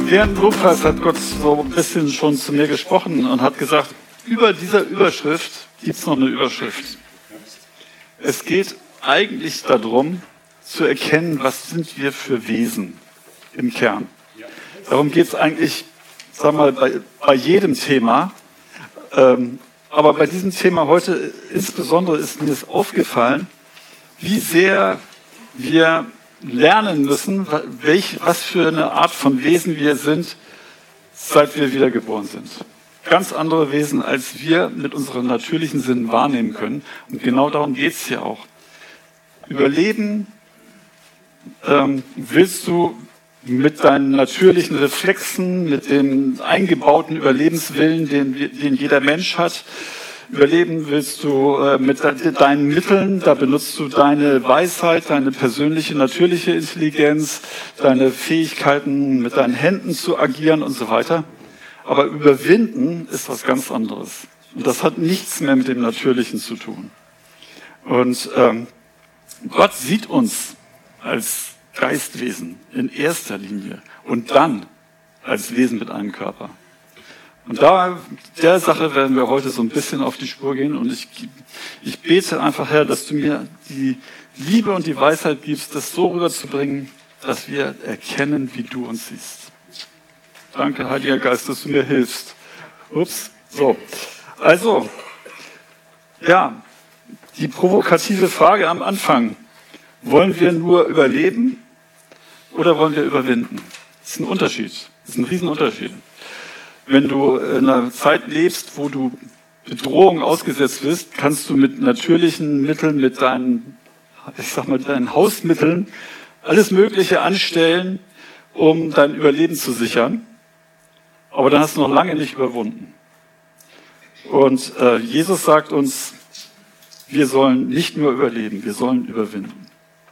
Während Lobpreis hat Gott so ein bisschen schon zu mir gesprochen und hat gesagt, über dieser Überschrift gibt es noch eine Überschrift. Es geht eigentlich darum, zu erkennen, was sind wir für Wesen im Kern. Darum geht es eigentlich, sag mal, bei jedem Thema. Aber bei diesem Thema heute insbesondere ist mir das aufgefallen, wie sehr wir lernen müssen, was für eine Art von Wesen wir sind, seit wir wiedergeboren sind. Ganz andere Wesen, als wir mit unseren natürlichen Sinnen wahrnehmen können. Und genau darum geht es hier auch. Überleben willst du mit deinen natürlichen Reflexen, mit dem eingebauten Überlebenswillen, den jeder Mensch hat. Überleben willst du mit deinen Mitteln, da benutzt du deine Weisheit, deine persönliche, natürliche Intelligenz, deine Fähigkeiten, mit deinen Händen zu agieren und so weiter. Aber überwinden ist was ganz anderes. Und das hat nichts mehr mit dem Natürlichen zu tun. Und Gott sieht uns als Geistwesen in erster Linie und dann als Wesen mit einem Körper. Und der Sache werden wir heute so ein bisschen auf die Spur gehen und ich bete einfach, Herr, dass du mir die Liebe und die Weisheit gibst, das so rüberzubringen, dass wir erkennen, wie du uns siehst. Danke, Heiliger Geist, dass du mir hilfst. Ups, so. Also, ja, die provokative Frage am Anfang. Wollen wir nur überleben oder wollen wir überwinden? Das ist ein Unterschied. Das ist ein Riesenunterschied. Wenn du in einer Zeit lebst, wo du Bedrohung ausgesetzt bist, kannst du mit natürlichen Mitteln, mit deinen Hausmitteln alles Mögliche anstellen, um dein Überleben zu sichern. Aber dann hast du noch lange nicht überwunden. Und Jesus sagt uns, wir sollen nicht nur überleben, wir sollen überwinden.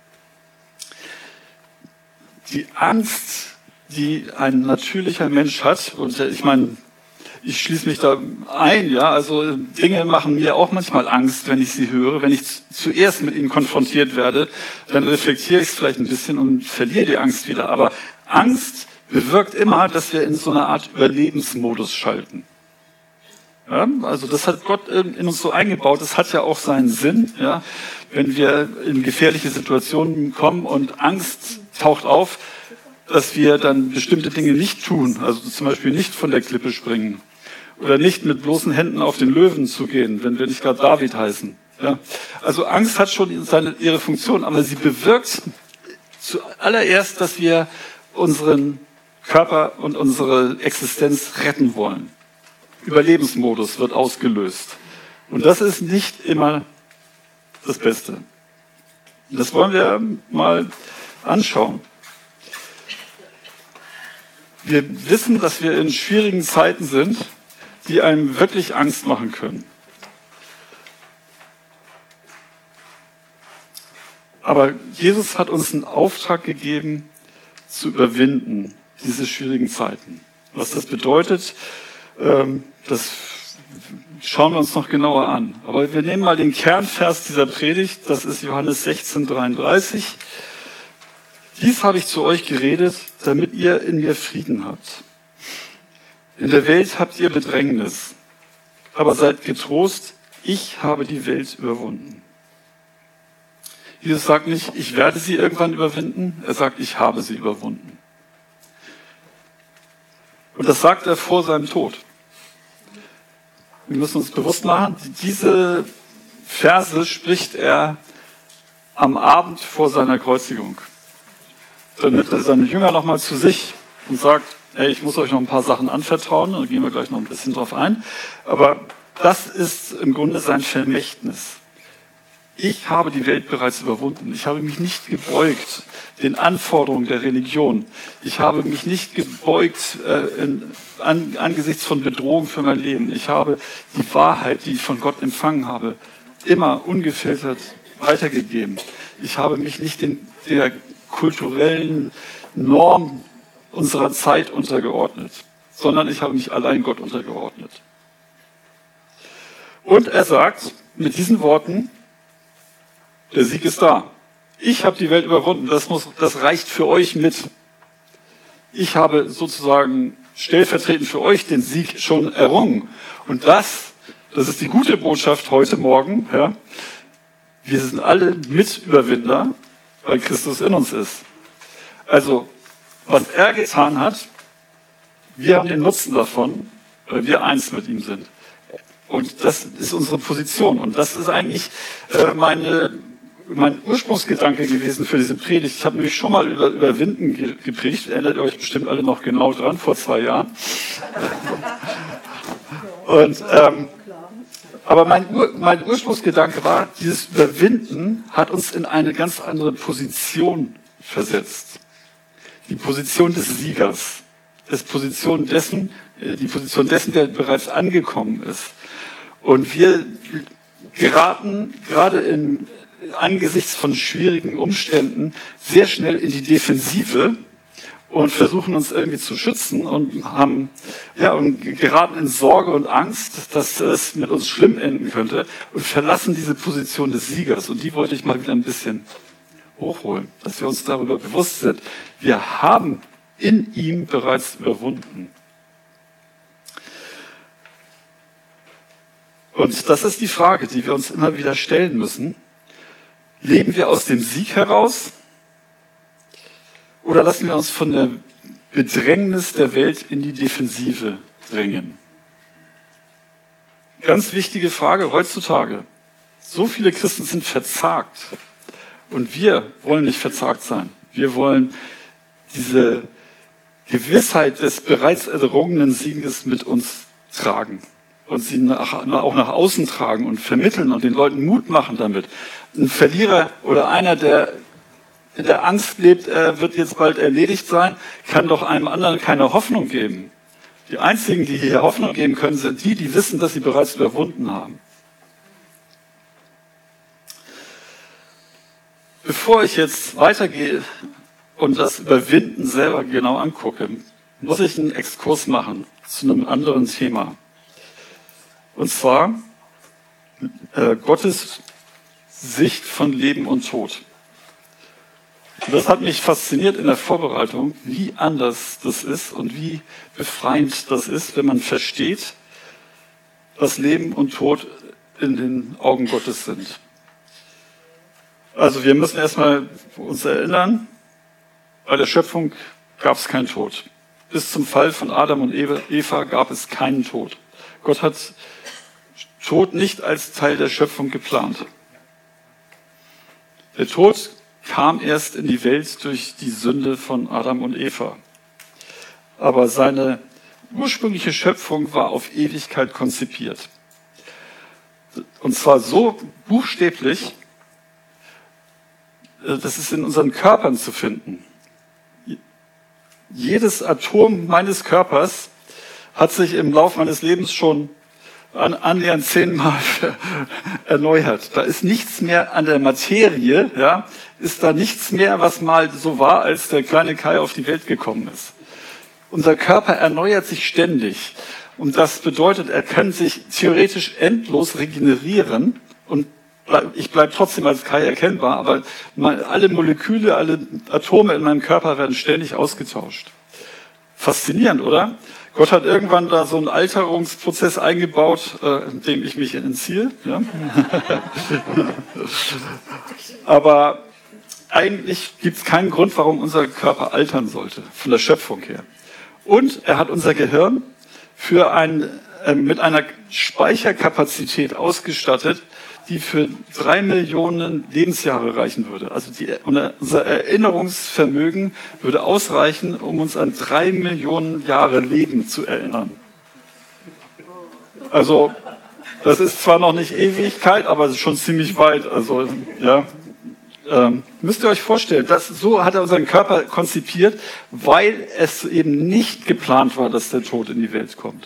Die Angst, die ein natürlicher Mensch hat, und ich meine, ich schließe mich da ein, ja, also Dinge machen mir auch manchmal Angst, wenn ich sie höre. Wenn ich zuerst mit ihnen konfrontiert werde, dann reflektiere ich es vielleicht ein bisschen und verliere die Angst wieder. Aber Angst bewirkt immer, dass wir in so eine Art Überlebensmodus schalten. Ja, also das hat Gott in uns so eingebaut, das hat ja auch seinen Sinn. Ja, wenn wir in gefährliche Situationen kommen und Angst taucht auf, dass wir dann bestimmte Dinge nicht tun, also zum Beispiel nicht von der Klippe springen oder nicht mit bloßen Händen auf den Löwen zu gehen, wenn wir nicht gerade David heißen. Ja, also Angst hat schon ihre Funktion, aber sie bewirkt zuallererst, dass wir unseren Körper und unsere Existenz retten wollen. Überlebensmodus wird ausgelöst. Und das ist nicht immer das Beste. Das wollen wir mal anschauen. Wir wissen, dass wir in schwierigen Zeiten sind, die einem wirklich Angst machen können. Aber Jesus hat uns einen Auftrag gegeben, zu überwinden, diese schwierigen Zeiten. Was das bedeutet, das schauen wir uns noch genauer an. Aber wir nehmen mal den Kernvers dieser Predigt, das ist Johannes 16,33. Dies habe ich zu euch geredet, damit ihr in mir Frieden habt. In der Welt habt ihr Bedrängnis, aber seid getrost, ich habe die Welt überwunden. Jesus sagt nicht, ich werde sie irgendwann überwinden, er sagt, ich habe sie überwunden. Und das sagt er vor seinem Tod. Wir müssen uns bewusst machen, diese Verse spricht er am Abend vor seiner Kreuzigung. Dann nimmt er seine Jünger nochmal zu sich und sagt, hey, ich muss euch noch ein paar Sachen anvertrauen, da gehen wir gleich noch ein bisschen drauf ein. Aber das ist im Grunde sein Vermächtnis. Ich habe die Welt bereits überwunden. Ich habe mich nicht gebeugt den Anforderungen der Religion. Ich habe mich nicht gebeugt angesichts von Bedrohung für mein Leben. Ich habe die Wahrheit, die ich von Gott empfangen habe, immer ungefiltert weitergegeben. Ich habe mich nicht der kulturellen Norm unserer Zeit untergeordnet, sondern ich habe mich allein Gott untergeordnet. Und er sagt mit diesen Worten, der Sieg ist da. Ich habe die Welt überwunden, das reicht für euch mit. Ich habe sozusagen stellvertretend für euch den Sieg schon errungen. Und das ist die gute Botschaft heute Morgen. Ja. Wir sind alle Mitüberwinder, weil Christus in uns ist. Also, was er getan hat, wir haben den Nutzen davon, weil wir eins mit ihm sind. Und das ist unsere Position. Und das ist eigentlich mein Ursprungsgedanke gewesen für diese Predigt. Ich habe nämlich schon mal über Überwinden gepredigt. Erinnert ihr euch bestimmt alle noch genau dran, vor 2 Jahren. Und, aber mein Ursprungsgedanke war, dieses Überwinden hat uns in eine ganz andere Position versetzt. Die Position des Siegers. Die Position dessen, der bereits angekommen ist. Und wir geraten gerade angesichts von schwierigen Umständen sehr schnell in die Defensive und versuchen uns irgendwie zu schützen und geraten in Sorge und Angst, dass es mit uns schlimm enden könnte und verlassen diese Position des Siegers. Und die wollte ich mal wieder ein bisschen hochholen, dass wir uns darüber bewusst sind. Wir haben in ihm bereits überwunden. Und das ist die Frage, die wir uns immer wieder stellen müssen. Leben wir aus dem Sieg heraus oder lassen wir uns von der Bedrängnis der Welt in die Defensive drängen? Ganz wichtige Frage heutzutage. So viele Christen sind verzagt und wir wollen nicht verzagt sein. Wir wollen diese Gewissheit des bereits errungenen Sieges mit uns tragen. Und sie auch nach außen tragen und vermitteln und den Leuten Mut machen damit. Ein Verlierer oder einer, der in der Angst lebt, er wird jetzt bald erledigt sein, kann doch einem anderen keine Hoffnung geben. Die einzigen, die hier Hoffnung geben können, sind die wissen, dass sie bereits überwunden haben. Bevor ich jetzt weitergehe und das Überwinden selber genau angucke, muss ich einen Exkurs machen zu einem anderen Thema. Und zwar Gottes Sicht von Leben und Tod. Und das hat mich fasziniert in der Vorbereitung, wie anders das ist und wie befreiend das ist, wenn man versteht, was Leben und Tod in den Augen Gottes sind. Also wir müssen erstmal uns erinnern, bei der Schöpfung gab es keinen Tod. Bis zum Fall von Adam und Eva gab es keinen Tod. Gott hat Tod nicht als Teil der Schöpfung geplant. Der Tod kam erst in die Welt durch die Sünde von Adam und Eva. Aber seine ursprüngliche Schöpfung war auf Ewigkeit konzipiert. Und zwar so buchstäblich, das ist in unseren Körpern zu finden. Jedes Atom meines Körpers hat sich im Laufe meines Lebens schon annähernd 10-mal erneuert. Da ist nichts mehr an der Materie, ja, ist da nichts mehr, was mal so war, als der kleine Kai auf die Welt gekommen ist. Unser Körper erneuert sich ständig. Und das bedeutet, er kann sich theoretisch endlos regenerieren. Und ich bleibe trotzdem als Kai erkennbar, aber alle Moleküle, alle Atome in meinem Körper werden ständig ausgetauscht. Faszinierend, oder? Gott hat irgendwann da so einen Alterungsprozess eingebaut, dem ich mich entziehe. Ja? Aber eigentlich gibt es keinen Grund, warum unser Körper altern sollte, von der Schöpfung her. Und er hat unser Gehirn mit einer Speicherkapazität ausgestattet, die für 3 Millionen Lebensjahre reichen würde. Also unser Erinnerungsvermögen würde ausreichen, um uns an 3 Millionen Jahre Leben zu erinnern. Also das ist zwar noch nicht Ewigkeit, aber es ist schon ziemlich weit. Also ja, müsst ihr euch vorstellen, so hat er unseren Körper konzipiert, weil es eben nicht geplant war, dass der Tod in die Welt kommt.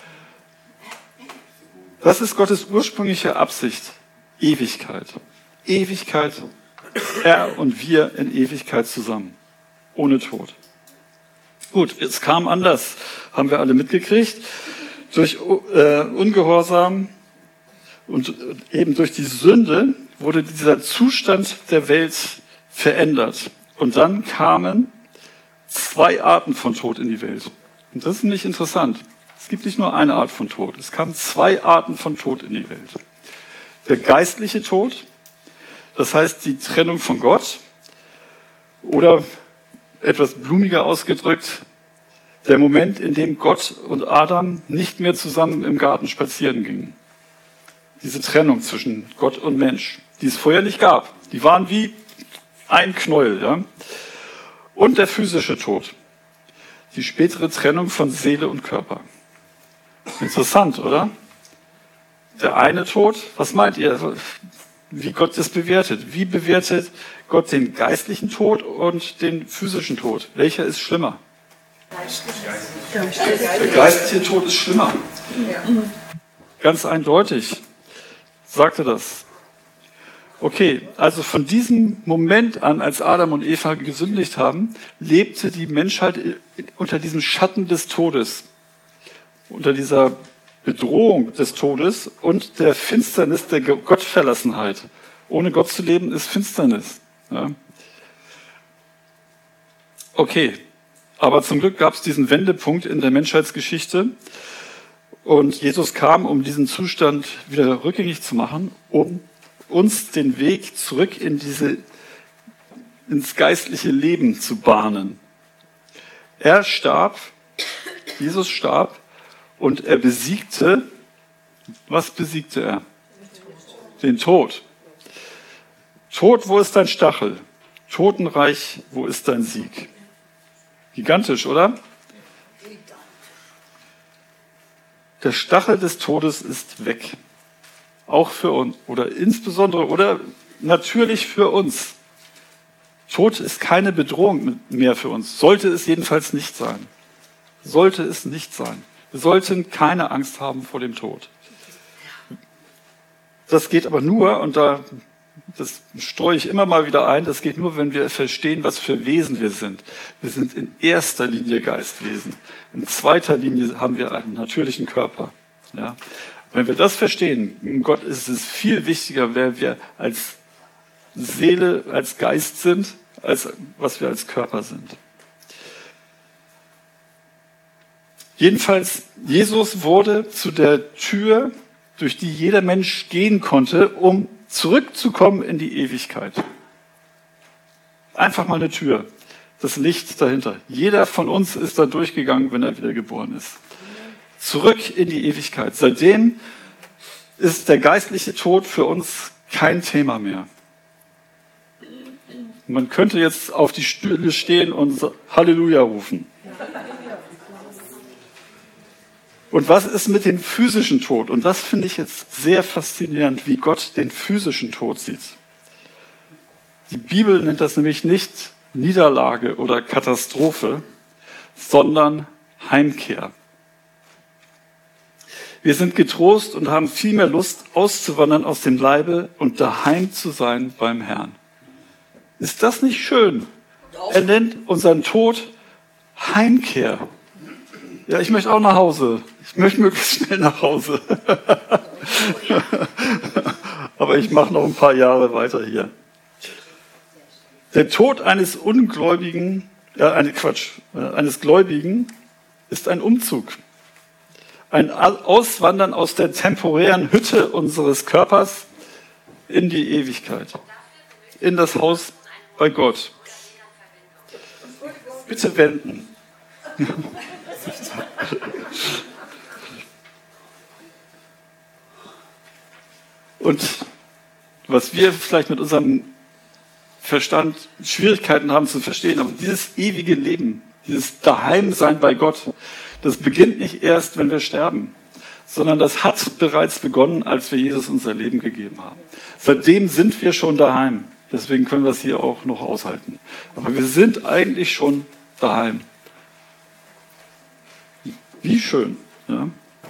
Das ist Gottes ursprüngliche Absicht. Ewigkeit. Ewigkeit, er und wir in Ewigkeit zusammen. Ohne Tod. Gut, es kam anders. Haben wir alle mitgekriegt. Durch Ungehorsam und eben durch die Sünde wurde dieser Zustand der Welt verändert. Und dann kamen 2 Arten von Tod in die Welt. Und das ist nämlich interessant. Es gibt nicht nur eine Art von Tod. Es kamen 2 Arten von Tod in die Welt. Der geistliche Tod, das heißt die Trennung von Gott, oder etwas blumiger ausgedrückt, der Moment, in dem Gott und Adam nicht mehr zusammen im Garten spazieren gingen. Diese Trennung zwischen Gott und Mensch, die es vorher nicht gab. Die waren wie ein Knäuel. Ja? Und der physische Tod. Die spätere Trennung von Seele und Körper. Interessant, oder? Der eine Tod, was meint ihr, wie Gott das bewertet? Wie bewertet Gott den geistlichen Tod und den physischen Tod? Welcher ist schlimmer? Der geistliche Tod ist schlimmer. Ganz eindeutig sagt er das. Okay, also von diesem Moment an, als Adam und Eva gesündigt haben, lebte die Menschheit unter diesem Schatten des Todes, unter dieser Bedrohung des Todes und der Finsternis der Gottverlassenheit. Ohne Gott zu leben ist Finsternis. Ja. Okay, aber zum Glück gab es diesen Wendepunkt in der Menschheitsgeschichte und Jesus kam, um diesen Zustand wieder rückgängig zu machen, um uns den Weg zurück ins geistliche Leben zu bahnen. Er starb, Jesus starb und er besiegte, was besiegte er? Den Tod. Tod, wo ist dein Stachel? Totenreich, wo ist dein Sieg? Gigantisch, oder? Der Stachel des Todes ist weg. Auch für uns, oder insbesondere, oder natürlich für uns. Tod ist keine Bedrohung mehr für uns. Sollte es jedenfalls nicht sein. Sollte es nicht sein. Wir sollten keine Angst haben vor dem Tod. Das geht aber nur, und das streue ich immer mal wieder ein, das geht nur, wenn wir verstehen, was für Wesen wir sind. Wir sind in erster Linie Geistwesen. In zweiter Linie haben wir einen natürlichen Körper. Ja? Wenn wir das verstehen, in Gott ist es viel wichtiger, wer wir als Seele, als Geist sind, als was wir als Körper sind. Jedenfalls, Jesus wurde zu der Tür, durch die jeder Mensch gehen konnte, um zurückzukommen in die Ewigkeit. Einfach mal eine Tür, das Licht dahinter. Jeder von uns ist da durchgegangen, wenn er wieder geboren ist. Zurück in die Ewigkeit. Seitdem ist der geistliche Tod für uns kein Thema mehr. Man könnte jetzt auf die Stühle stehen und Halleluja rufen. Und was ist mit dem physischen Tod? Und das finde ich jetzt sehr faszinierend, wie Gott den physischen Tod sieht. Die Bibel nennt das nämlich nicht Niederlage oder Katastrophe, sondern Heimkehr. Wir sind getrost und haben viel mehr Lust, auszuwandern aus dem Leibe und daheim zu sein beim Herrn. Ist das nicht schön? Er nennt unseren Tod Heimkehr. Ja, ich möchte auch nach Hause. Ich möchte möglichst schnell nach Hause. Aber ich mache noch ein paar Jahre weiter hier. Der Tod eines Ungläubigen, eines Gläubigen ist ein Umzug. Ein Auswandern aus der temporären Hütte unseres Körpers in die Ewigkeit. In das Haus bei Gott. Bitte wenden. Und was wir vielleicht mit unserem Verstand Schwierigkeiten haben zu verstehen, aber dieses ewige Leben, dieses Daheimsein bei Gott, das beginnt nicht erst, wenn wir sterben, sondern das hat bereits begonnen, als wir Jesus unser Leben gegeben haben. Seitdem sind wir schon daheim. Deswegen können wir es hier auch noch aushalten. Aber wir sind eigentlich schon daheim. Wie schön. Ja?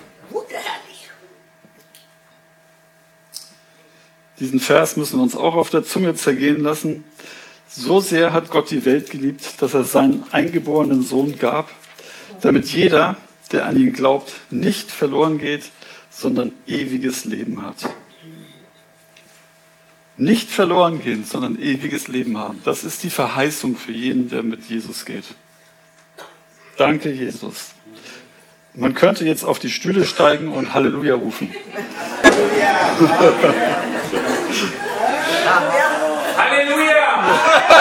Diesen Vers müssen wir uns auch auf der Zunge zergehen lassen. So sehr hat Gott die Welt geliebt, dass er seinen eingeborenen Sohn gab, damit jeder, der an ihn glaubt, nicht verloren geht, sondern ewiges Leben hat. Nicht verloren gehen, sondern ewiges Leben haben. Das ist die Verheißung für jeden, der mit Jesus geht. Danke, Jesus. Man könnte jetzt auf die Stühle steigen und Halleluja rufen. Halleluja!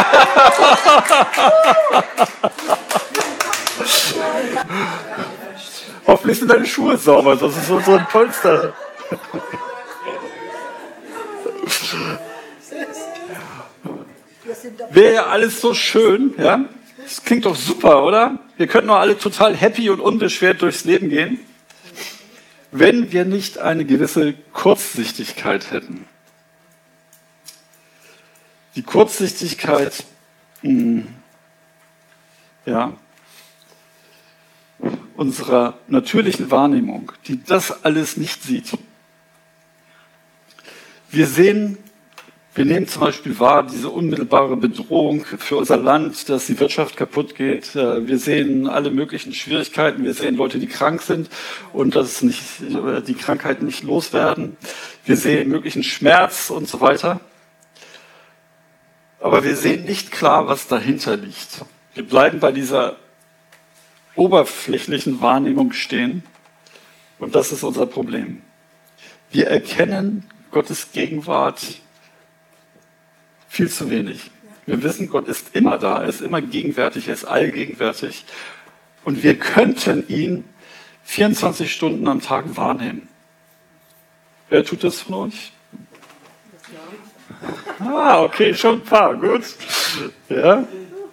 Hoffentlich sind deine Schuhe sauber, das ist so ein Polster. Wäre ja alles so schön, ja? Das klingt doch super, oder? Wir könnten doch alle total happy und unbeschwert durchs Leben gehen, wenn wir nicht eine gewisse Kurzsichtigkeit hätten. Die Kurzsichtigkeit, ja, unserer natürlichen Wahrnehmung, die das alles nicht sieht. Wir nehmen zum Beispiel wahr, diese unmittelbare Bedrohung für unser Land, dass die Wirtschaft kaputt geht. Wir sehen alle möglichen Schwierigkeiten. Wir sehen Leute, die krank sind und dass die Krankheiten nicht loswerden. Wir sehen möglichen Schmerz und so weiter. Aber wir sehen nicht klar, was dahinter liegt. Wir bleiben bei dieser oberflächlichen Wahrnehmung stehen. Und das ist unser Problem. Wir erkennen Gottes Gegenwart viel zu wenig. Wir wissen, Gott ist immer da, er ist immer gegenwärtig, er ist allgegenwärtig. Und wir könnten ihn 24 Stunden am Tag wahrnehmen. Wer tut das von euch? Ah, okay, schon ein paar, gut. Ja.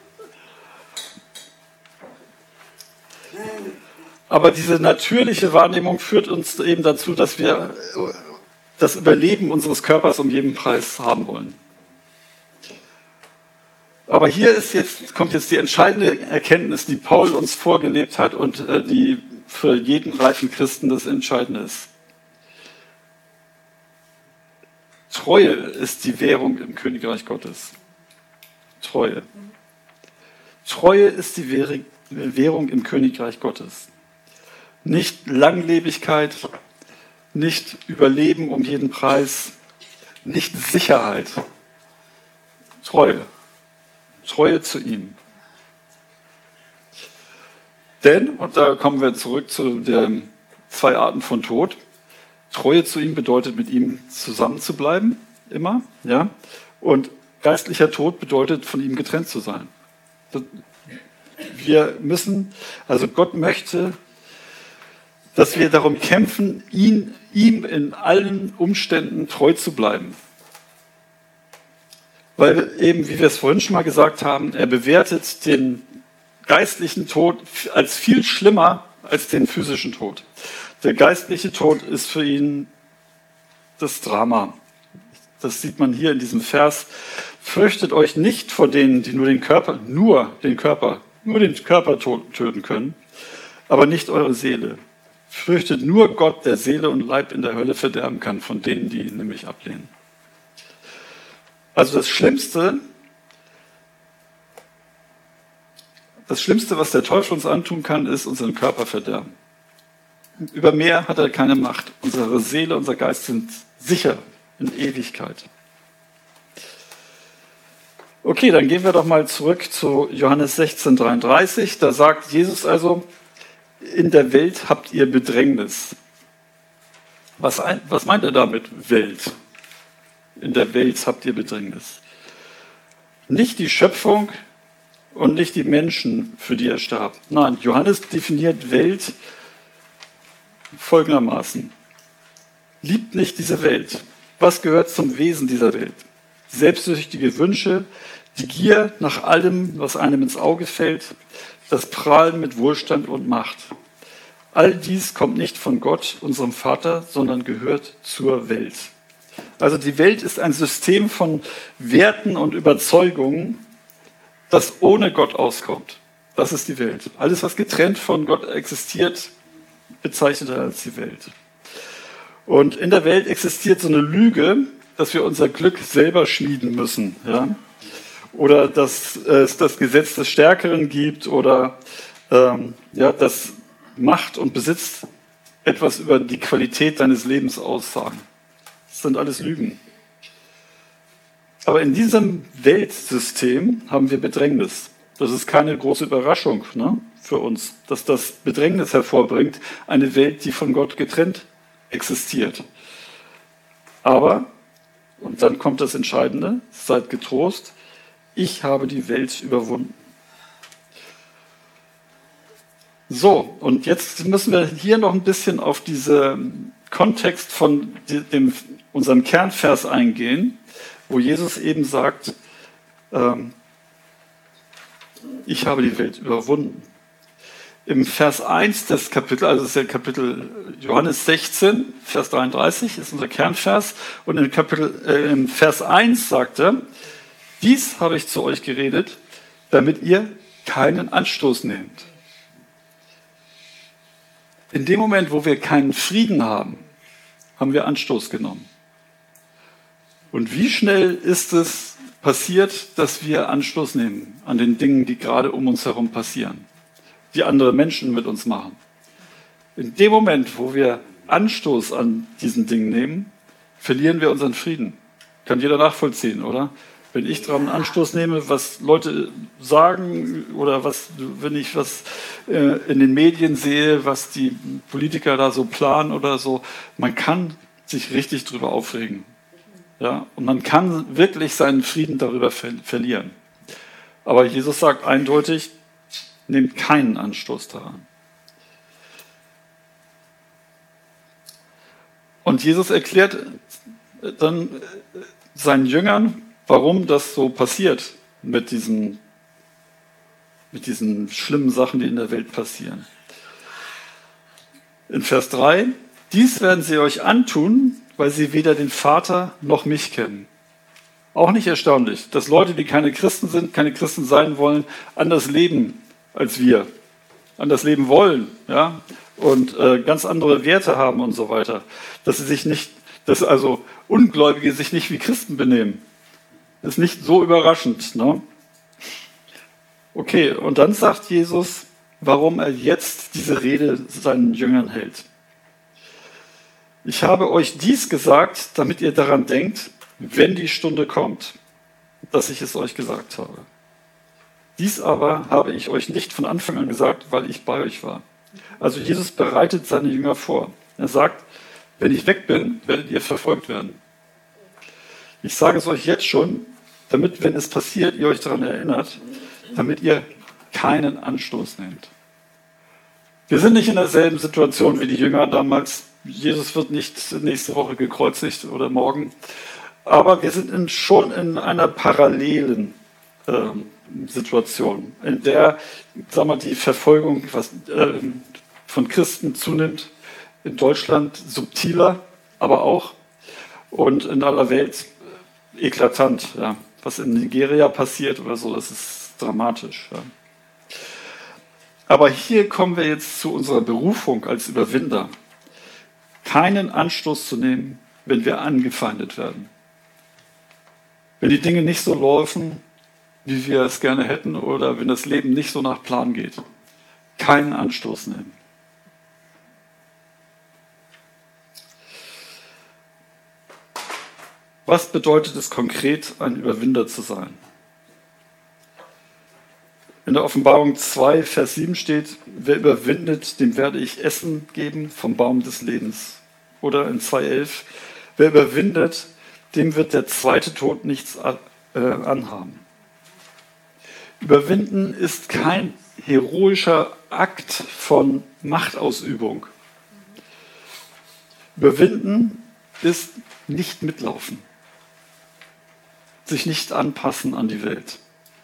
Aber diese natürliche Wahrnehmung führt uns eben dazu, dass wir das Überleben unseres Körpers um jeden Preis haben wollen. Aber hier kommt jetzt die entscheidende Erkenntnis, die Paul uns vorgelebt hat und die für jeden reifen Christen das Entscheidende ist. Treue ist die Währung im Königreich Gottes. Treue. Treue ist die Währung im Königreich Gottes. Nicht Langlebigkeit, nicht Überleben um jeden Preis, nicht Sicherheit. Treue. Treue zu ihm. Denn, und da kommen wir zurück zu den 2 Arten von Tod, Treue zu ihm bedeutet, mit ihm zusammen zu bleiben, immer, ja, und geistlicher Tod bedeutet, von ihm getrennt zu sein. Gott möchte, dass wir darum kämpfen, ihm in allen Umständen treu zu bleiben. Weil eben, wie wir es vorhin schon mal gesagt haben, er bewertet den geistlichen Tod als viel schlimmer als den physischen Tod. Der geistliche Tod ist für ihn das Drama. Das sieht man hier in diesem Vers. Fürchtet euch nicht vor denen, die nur den Körper töten können, aber nicht eure Seele. Fürchtet nur Gott, der Seele und Leib in der Hölle verderben kann, von denen, die ihn nämlich ablehnen. Also das Schlimmste, was der Teufel uns antun kann, ist unseren Körper verderben. Über mehr hat er keine Macht. Unsere Seele, unser Geist sind sicher in Ewigkeit. Okay, dann gehen wir doch mal zurück zu Johannes 16,33. Da sagt Jesus also, in der Welt habt ihr Bedrängnis. Was meint er damit, Welt? In der Welt habt ihr Bedrängnis. Nicht die Schöpfung und nicht die Menschen, für die er starb. Nein, Johannes definiert Welt folgendermaßen. Liebt nicht diese Welt. Was gehört zum Wesen dieser Welt? Selbstsüchtige Wünsche, die Gier nach allem, was einem ins Auge fällt, das Prahlen mit Wohlstand und Macht. All dies kommt nicht von Gott, unserem Vater, sondern gehört zur Welt. Also die Welt ist ein System von Werten und Überzeugungen, das ohne Gott auskommt. Das ist die Welt. Alles, was getrennt von Gott existiert, bezeichnet er als die Welt. Und in der Welt existiert so eine Lüge, dass wir unser Glück selber schmieden müssen. Ja? Oder dass es das Gesetz des Stärkeren gibt oder dass Macht und Besitz etwas über die Qualität deines Lebens aussagen. Das sind alles Lügen. Aber in diesem Weltsystem haben wir Bedrängnis. Das ist keine große Überraschung, ne, für uns, dass das Bedrängnis hervorbringt, eine Welt, die von Gott getrennt existiert. Aber, und dann kommt das Entscheidende, seid getrost, ich habe die Welt überwunden. So, und jetzt müssen wir hier noch ein bisschen auf diesen Kontext von unserem Kernvers eingehen, wo Jesus eben sagt, ich habe die Welt überwunden. Im Vers 1 des Kapitels, also das ist ja Kapitel Johannes 16, Vers 33, ist unser Kernvers. Und im Vers 1 sagt er, dies habe ich zu euch geredet, damit ihr keinen Anstoß nehmt. In dem Moment, wo wir keinen Frieden haben, haben wir Anstoß genommen. Und wie schnell ist es passiert, dass wir Anstoß nehmen an den Dingen, die gerade um uns herum passieren, die andere Menschen mit uns machen? In dem Moment, wo wir Anstoß an diesen Dingen nehmen, verlieren wir unseren Frieden. Kann jeder nachvollziehen, oder? Wenn ich daran Anstoß nehme, was Leute sagen oder wenn ich was in den Medien sehe, was die Politiker da so planen oder so, man kann sich richtig drüber aufregen. Ja? Und man kann wirklich seinen Frieden darüber verlieren. Aber Jesus sagt eindeutig, nehmt keinen Anstoß daran. Und Jesus erklärt dann seinen Jüngern, warum das so passiert mit diesen schlimmen Sachen, die in der Welt passieren. In Vers 3, dies werden sie euch antun, weil sie weder den Vater noch mich kennen. Auch nicht erstaunlich, dass Leute, die keine Christen sind, keine Christen sein wollen, anders leben als wir, anders leben wollen, ja, und ganz andere Werte haben und so weiter. Dass also Ungläubige sich nicht wie Christen benehmen. Das ist nicht so überraschend, ne? Okay, und dann sagt Jesus, warum er jetzt diese Rede seinen Jüngern hält. Ich habe euch dies gesagt, damit ihr daran denkt, wenn die Stunde kommt, dass ich es euch gesagt habe. Dies aber habe ich euch nicht von Anfang an gesagt, weil ich bei euch war. Also Jesus bereitet seine Jünger vor. Er sagt, wenn ich weg bin, werdet ihr verfolgt werden. Ich sage es euch jetzt schon, damit, wenn es passiert, ihr euch daran erinnert, damit ihr keinen Anstoß nehmt. Wir sind nicht in derselben Situation wie die Jünger damals. Jesus wird nicht nächste Woche gekreuzigt oder morgen. Aber wir sind schon in einer parallelen Situation, in der, sagen wir, die Verfolgung von Christen zunimmt. In Deutschland subtiler, aber auch. Und in aller Welt eklatant. Ja. Was in Nigeria passiert oder so, das ist dramatisch. Ja. Aber hier kommen wir jetzt zu unserer Berufung als Überwinder. Keinen Anstoß zu nehmen, wenn wir angefeindet werden. Wenn die Dinge nicht so laufen, wie wir es gerne hätten, oder wenn das Leben nicht so nach Plan geht. Keinen Anstoß nehmen. Was bedeutet es konkret, ein Überwinder zu sein? In der Offenbarung 2, Vers 7 steht, wer überwindet, dem werde ich Essen geben vom Baum des Lebens. Oder in 2,11, wer überwindet, dem wird der zweite Tod nichts anhaben. Überwinden ist kein heroischer Akt von Machtausübung. Überwinden ist nicht mitlaufen. Sich nicht anpassen an die Welt.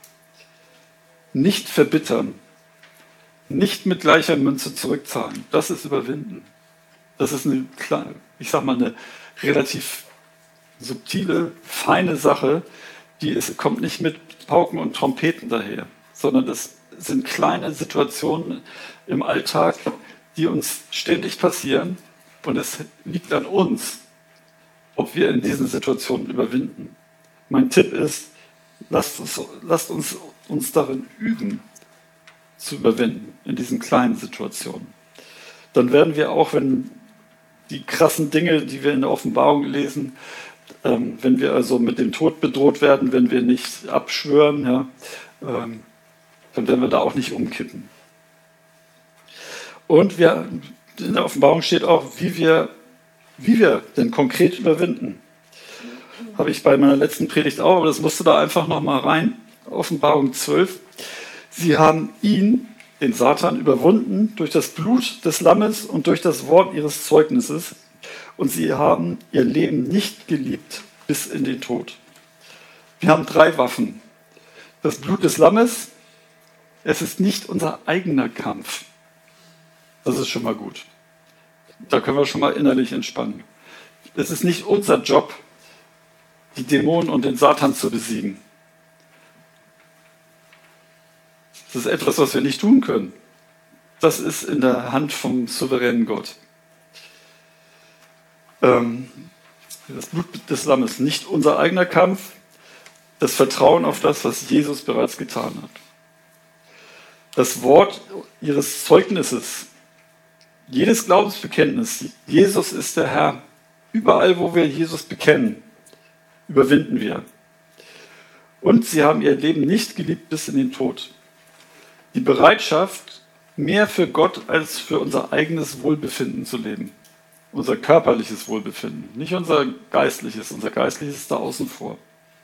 Nicht verbittern. Nicht mit gleicher Münze zurückzahlen. Das ist Überwinden. Das ist eine relativ subtile, feine Sache, kommt nicht mit Pauken und Trompeten daher, sondern das sind kleine Situationen im Alltag, die uns ständig passieren, und es liegt an uns, ob wir in diesen Situationen überwinden. Mein Tipp ist, lasst uns darin üben, zu überwinden, in diesen kleinen Situationen. Dann werden wir auch, wenn die krassen Dinge, die wir in der Offenbarung lesen, wenn wir also mit dem Tod bedroht werden, wenn wir nicht abschwören, ja, dann werden wir da auch nicht umkippen. Und in der Offenbarung steht auch, wie wir denn konkret überwinden. Habe ich bei meiner letzten Predigt auch, aber das musste da einfach nochmal rein. Offenbarung 12. Sie haben ihn, den Satan, überwunden durch das Blut des Lammes und durch das Wort ihres Zeugnisses. Und sie haben ihr Leben nicht geliebt bis in den Tod. Wir haben 3 Waffen. Das Blut des Lammes, es ist nicht unser eigener Kampf. Das ist schon mal gut. Da können wir schon mal innerlich entspannen. Es ist nicht unser Job, die Dämonen und den Satan zu besiegen. Das ist etwas, was wir nicht tun können. Das ist in der Hand vom souveränen Gott. Das Blut des Lammes, nicht unser eigener Kampf, das Vertrauen auf das, was Jesus bereits getan hat. Das Wort ihres Zeugnisses, jedes Glaubensbekenntnis, Jesus ist der Herr. Überall, wo wir Jesus bekennen, überwinden wir. Und sie haben ihr Leben nicht geliebt bis in den Tod. Die Bereitschaft, mehr für Gott als für unser eigenes Wohlbefinden zu leben. Unser körperliches Wohlbefinden, nicht unser geistliches. Unser geistliches ist da außen vor.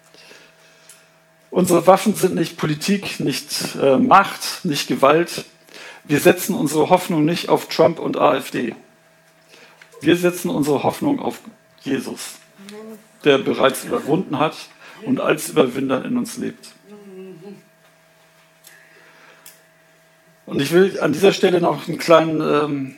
Unsere Waffen sind nicht Politik, nicht Macht, nicht Gewalt. Wir setzen unsere Hoffnung nicht auf Trump und AfD. Wir setzen unsere Hoffnung auf Jesus, der bereits überwunden hat und als Überwinder in uns lebt. Und ich will an dieser Stelle noch einen kleinen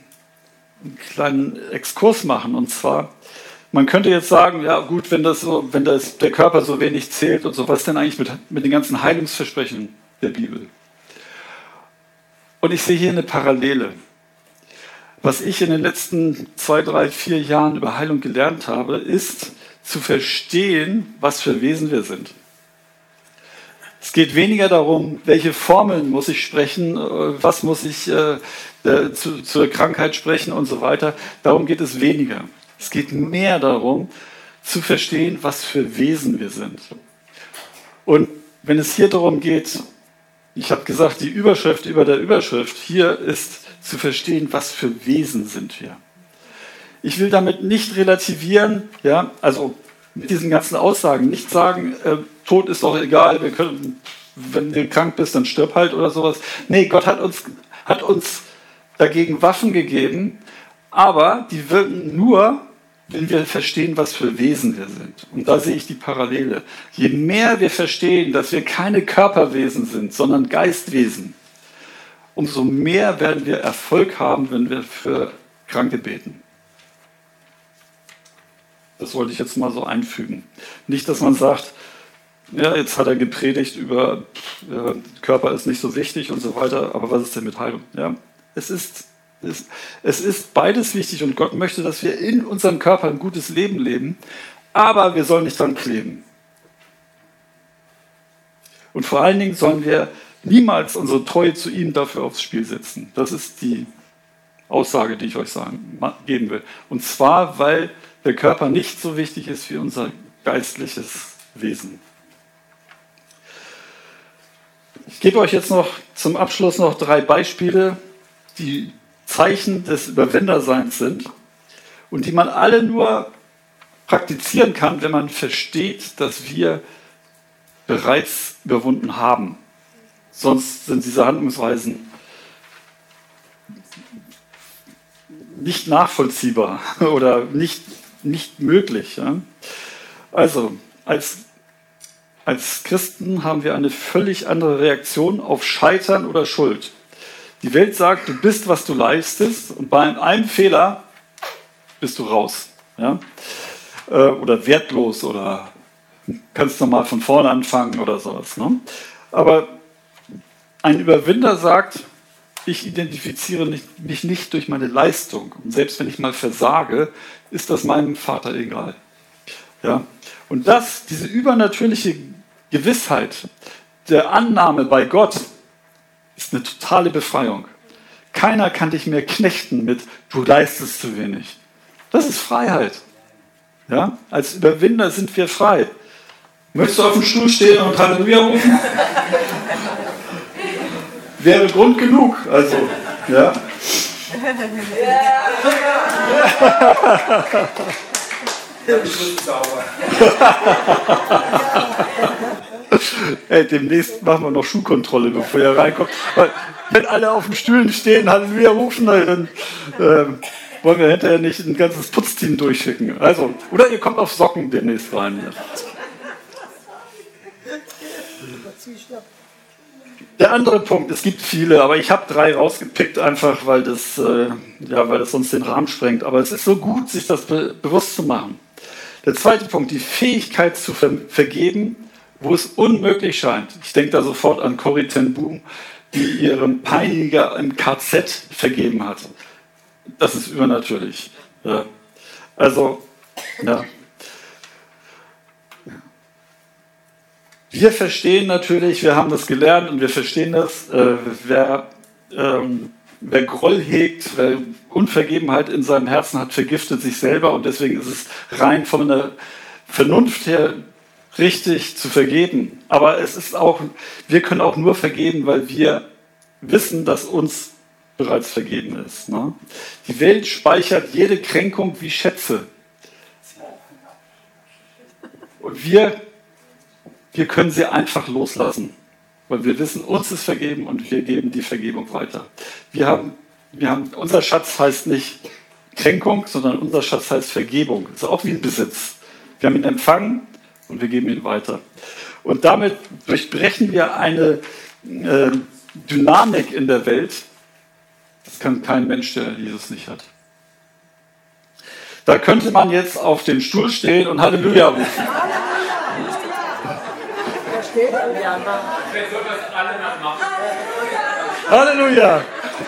Exkurs machen. Und zwar, man könnte jetzt sagen, ja gut, wenn der Körper so wenig zählt und so, was denn eigentlich mit den ganzen Heilungsversprechen der Bibel? Und ich sehe hier eine Parallele. Was ich in den letzten 2, 3, 4 Jahren über Heilung gelernt habe, ist zu verstehen, was für Wesen wir sind. Es geht weniger darum, welche Formeln muss ich sprechen, was muss ich zur Krankheit sprechen und so weiter. Darum geht es weniger. Es geht mehr darum, zu verstehen, was für Wesen wir sind. Und wenn es hier darum geht, ich habe gesagt, die Überschrift über der Überschrift hier ist zu verstehen, was für Wesen sind wir. Ich will damit nicht relativieren, ja, also mit diesen ganzen Aussagen nicht sagen, Tod ist doch egal, wenn du krank bist, dann stirb halt oder sowas. Nee, Gott hat uns dagegen Waffen gegeben, aber die wirken nur, wenn wir verstehen, was für Wesen wir sind. Und da sehe ich die Parallele. Je mehr wir verstehen, dass wir keine Körperwesen sind, sondern Geistwesen, umso mehr werden wir Erfolg haben, wenn wir für Kranke beten. Das wollte ich jetzt mal so einfügen. Nicht, dass man sagt, ja, jetzt hat er gepredigt über Körper ist nicht so wichtig und so weiter, aber was ist denn mit Heilung? Ja, es ist beides wichtig und Gott möchte, dass wir in unserem Körper ein gutes Leben leben, aber wir sollen nicht dran kleben. Und vor allen Dingen sollen wir niemals unsere Treue zu ihm dafür aufs Spiel setzen. Das ist die Aussage, die ich euch geben will. Und zwar, weil der Körper nicht so wichtig ist wie unser geistliches Wesen. Ich gebe euch jetzt noch zum Abschluss noch 3 Beispiele, die Zeichen des Überwinderseins sind und die man alle nur praktizieren kann, wenn man versteht, dass wir bereits überwunden haben. Sonst sind diese Handlungsweisen nicht nachvollziehbar oder nicht möglich. Ja? Also, als Christen haben wir eine völlig andere Reaktion auf Scheitern oder Schuld. Die Welt sagt, du bist, was du leistest, und bei einem Fehler bist du raus. Ja? Oder wertlos oder kannst nochmal von vorne anfangen oder sowas. Ne? Aber ein Überwinder sagt, ich identifiziere mich nicht durch meine Leistung. Und selbst wenn ich mal versage, ist das meinem Vater egal. Ja? Und diese übernatürliche Gewissheit der Annahme bei Gott ist eine totale Befreiung. Keiner kann dich mehr knechten mit, du leistest zu wenig. Das ist Freiheit. Ja? Als Überwinder sind wir frei. Möchtest du auf dem Stuhl stehen und Halleluja rufen? wäre Grund genug. Also, ja. Hey, demnächst machen wir noch Schuhkontrolle, bevor ihr reinkommt. Weil, wenn alle auf den Stühlen stehen, Halleluja rufen, dann wollen wir hinterher nicht ein ganzes Putzteam durchschicken. Also, oder ihr kommt auf Socken demnächst rein. Ja. Der andere Punkt, es gibt viele, aber ich habe 3 rausgepickt, einfach weil das sonst den Rahmen sprengt. Aber es ist so gut, sich das bewusst zu machen. Der zweite Punkt, die Fähigkeit zu vergeben, wo es unmöglich scheint. Ich denke da sofort an Corrie ten Boom, die ihrem Peiniger im KZ vergeben hat. Das ist übernatürlich. Ja. Also, ja. Wir verstehen natürlich, wir haben das gelernt und wir verstehen das, wer Groll hegt, wer Unvergebenheit in seinem Herzen hat, vergiftet sich selber und deswegen ist es rein von der Vernunft her richtig zu vergeben. Aber es ist auch, wir können auch nur vergeben, weil wir wissen, dass uns bereits vergeben ist. Ne? Die Welt speichert jede Kränkung wie Schätze. Und wir können sie einfach loslassen, weil wir wissen, uns ist vergeben und wir geben die Vergebung weiter. Unser Schatz heißt nicht Kränkung, sondern unser Schatz heißt Vergebung. Das ist auch wie ein Besitz. Wir haben ihn empfangen und wir geben ihn weiter. Und damit durchbrechen wir eine Dynamik in der Welt. Das kann kein Mensch, der Jesus nicht hat. Da könnte man jetzt auf den Stuhl stehen und Halleluja rufen. Wer soll das alle nachmachen? Halleluja!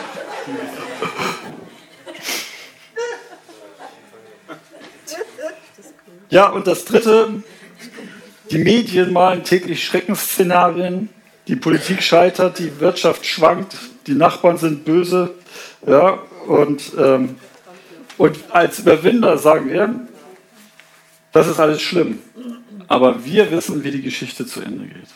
Ja, und das Dritte, die Medien malen täglich Schreckensszenarien, die Politik scheitert, die Wirtschaft schwankt, die Nachbarn sind böse. Ja, und als Überwinder sagen wir, das ist alles schlimm. Aber wir wissen, wie die Geschichte zu Ende geht.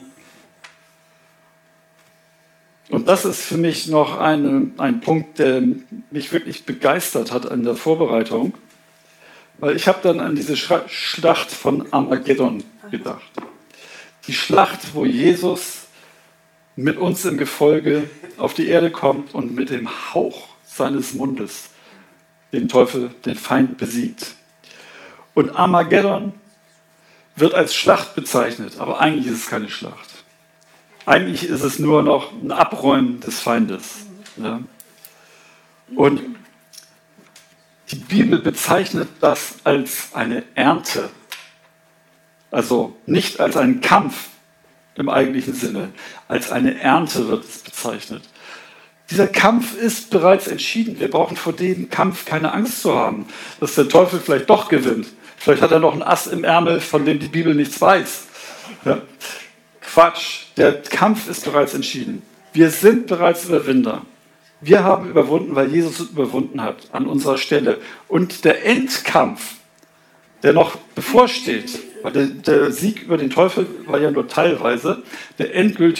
Und das ist für mich noch ein Punkt, der mich wirklich begeistert hat an der Vorbereitung. Weil ich habe dann an diese Schlacht von Armageddon gedacht. Die Schlacht, wo Jesus mit uns im Gefolge auf die Erde kommt und mit dem Hauch seines Mundes den Teufel, den Feind besiegt. Und Armageddon wird als Schlacht bezeichnet, aber eigentlich ist es keine Schlacht. Eigentlich ist es nur noch ein Abräumen des Feindes. Ja. Und die Bibel bezeichnet das als eine Ernte. Also nicht als einen Kampf im eigentlichen Sinne, als eine Ernte wird es bezeichnet. Dieser Kampf ist bereits entschieden. Wir brauchen vor dem Kampf keine Angst zu haben, dass der Teufel vielleicht doch gewinnt. Vielleicht hat er noch ein Ass im Ärmel, von dem die Bibel nichts weiß. Ja. Quatsch, der Kampf ist bereits entschieden. Wir sind bereits Überwinder. Wir haben überwunden, weil Jesus überwunden hat, an unserer Stelle. Und der Endkampf, der noch bevorsteht, weil der Sieg über den Teufel war ja nur teilweise, der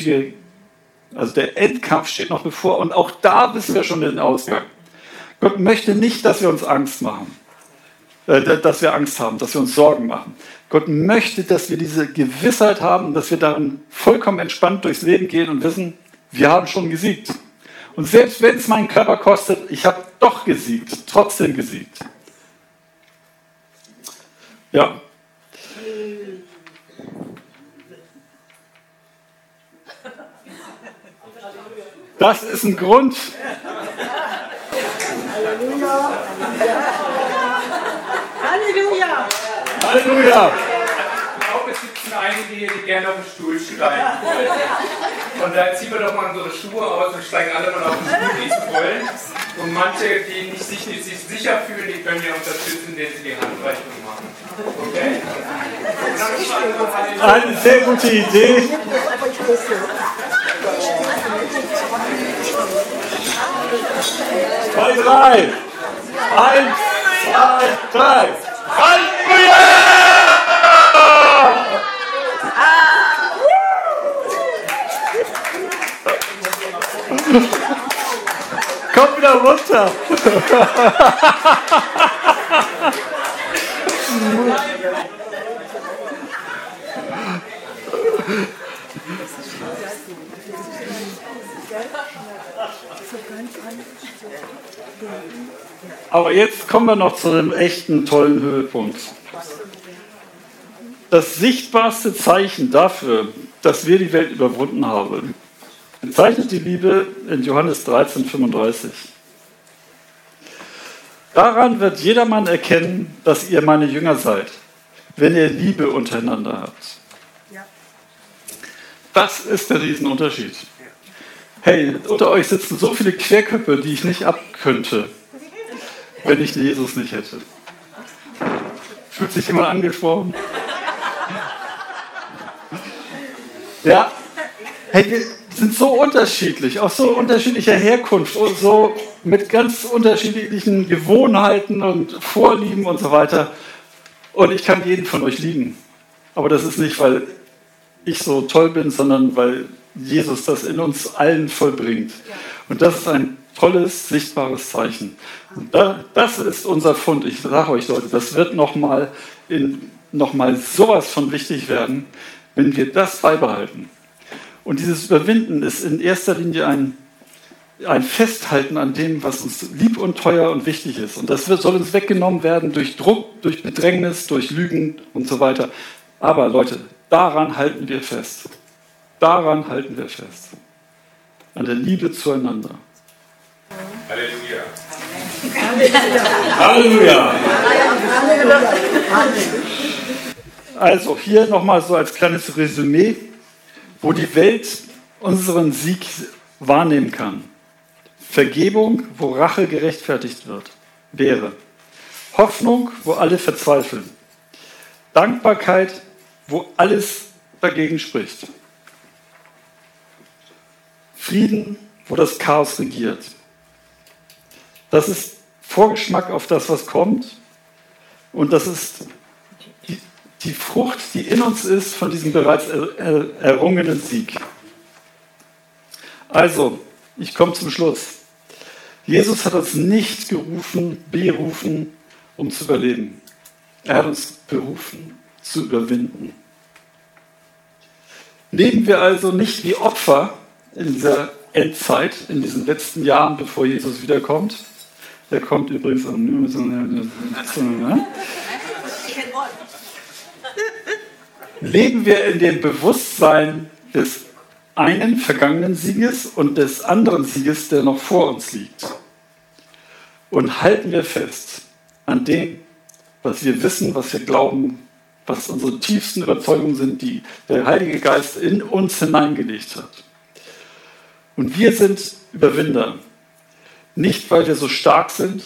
Endkampf steht noch bevor. Und auch da wissen wir schon den Ausgang. Gott möchte nicht, dass wir uns Angst machen. Dass wir Angst haben, dass wir uns Sorgen machen. Gott möchte, dass wir diese Gewissheit haben, dass wir darin vollkommen entspannt durchs Leben gehen und wissen, wir haben schon gesiegt. Und selbst wenn es meinen Körper kostet, ich habe doch gesiegt, trotzdem gesiegt. Ja. Das ist ein Grund. Halleluja. Halleluja. Halleluja. Ich glaube, es gibt einige hier, die gerne auf den Stuhl steigen wollen. Und da ziehen wir doch mal unsere Schuhe aus und steigen alle mal auf den Stuhl, die es wollen. Und manche, die sich nicht sicher fühlen, die können ja unterstützen, indem sie die Handreichung machen. Okay? Eine sehr gute Idee. Zwei, drei. 1, 2, 3. Halleluja! Komm wieder runter. Aber jetzt kommen wir noch zu einem echten tollen Höhepunkt. Das sichtbarste Zeichen dafür, dass wir die Welt überwunden haben, bezeichnet die Liebe in Johannes 13,35. Daran wird jedermann erkennen, dass ihr meine Jünger seid, wenn ihr Liebe untereinander habt. Das ist der Riesenunterschied. Hey, unter euch sitzen so viele Querköpfe, die ich nicht abkönnte, wenn ich Jesus nicht hätte. Fühlt sich jemand angesprochen? Ja, hey, wir sind so unterschiedlich, aus so unterschiedlicher Herkunft und so mit ganz unterschiedlichen Gewohnheiten und Vorlieben und so weiter. Und ich kann jeden von euch lieben. Aber das ist nicht, weil ich so toll bin, sondern weil Jesus das in uns allen vollbringt. Und das ist ein tolles, sichtbares Zeichen. Und das ist unser Fund. Ich sage euch, Leute, das wird nochmal sowas von wichtig werden, wenn wir das beibehalten. Und dieses Überwinden ist in erster Linie ein Festhalten an dem, was uns lieb und teuer und wichtig ist. Und das soll uns weggenommen werden durch Druck, durch Bedrängnis, durch Lügen und so weiter. Aber Leute, daran halten wir fest. Daran halten wir fest. An der Liebe zueinander. Halleluja. Halleluja! Also hier nochmal so als kleines Resümee, wo die Welt unseren Sieg wahrnehmen kann. Vergebung, wo Rache gerechtfertigt wäre. Hoffnung, wo alle verzweifeln. Dankbarkeit, wo alles dagegen spricht. Frieden, wo das Chaos regiert. Das ist Vorgeschmack auf das, was kommt. Und das ist die Frucht, die in uns ist von diesem bereits errungenen Sieg. Also, ich komme zum Schluss. Jesus hat uns nicht berufen, um zu überleben. Er hat uns berufen, zu überwinden. Leben wir also nicht wie Opfer in dieser Endzeit, in diesen letzten Jahren, bevor Jesus wiederkommt. Der kommt übrigens Leben wir in dem Bewusstsein des einen vergangenen Sieges und des anderen Sieges, der noch vor uns liegt. Und halten wir fest an dem, was wir wissen, was wir glauben, was unsere tiefsten Überzeugungen sind, die der Heilige Geist in uns hineingelegt hat. Und wir sind Überwinder. Nicht, weil wir so stark sind,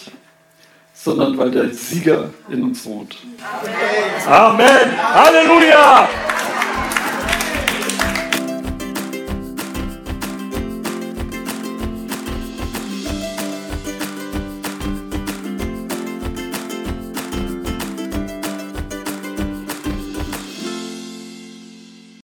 sondern weil der Sieger in uns wohnt. Amen. Halleluja!